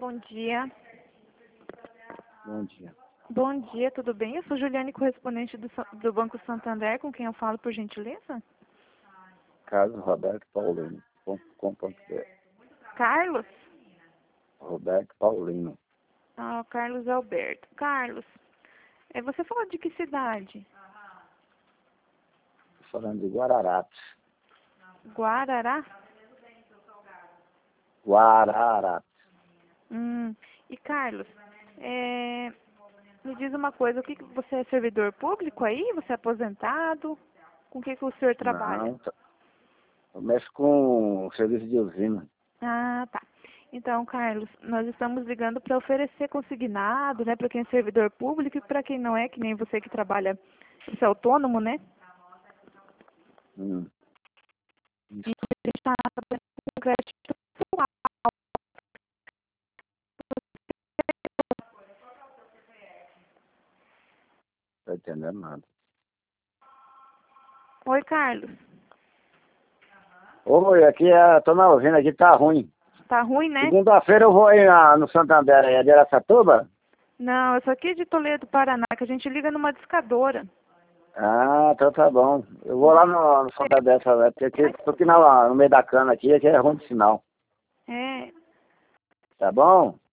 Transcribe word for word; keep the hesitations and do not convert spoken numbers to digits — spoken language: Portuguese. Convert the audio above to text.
bom dia. Bom dia. Bom dia, tudo bem? Eu sou Juliane, correspondente do, Sa- do Banco Santander, com quem eu falo, por gentileza? Carlos Roberto Paulino. ponto com ponto br. Carlos? Roberto Paulino. Ah, o Carlos Alberto. Carlos, é, você falou de que cidade? Tô falando de Guararapes. Guarará? Guararapes. Hum, e Carlos, é, me diz uma coisa, o que que- você é servidor público aí? Você é aposentado? Com o que que o senhor trabalha? Não, tá- eu mexo com serviço de usina. Ah, tá. Então, Carlos, nós estamos ligando para oferecer consignado, né, para quem é servidor público e para quem não é, que nem você que trabalha, você é autônomo, né? Hum. E a gente está trabalhando com crédito pessoal. Não tô entendendo nada. Oi, Carlos. Oi, aqui é, tô na usina, aqui tá ruim. Tá ruim, né? Segunda-feira eu vou aí na, no Santander, aí é de Araçatuba? Não, eu sou aqui de Toledo, Paraná, que a gente liga numa discadora. Ah, então tá bom. Eu vou lá no, no Santander, sabe? Porque aqui, tô aqui na, no meio da cana aqui, aqui é ruim de sinal. É, Tá bom?